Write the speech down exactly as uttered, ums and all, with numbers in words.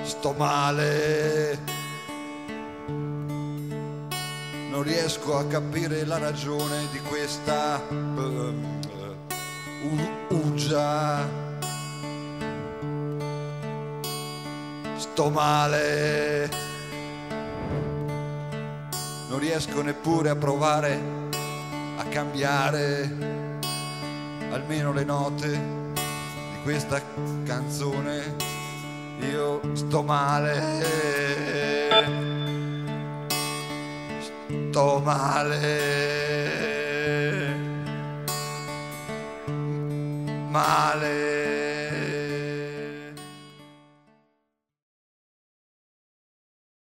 sto male, non riesco a capire la ragione di questa uh, uh, uggia, sto male, non riesco neppure a provare a cambiare almeno le note di questa canzone. Io sto male, sto male, male.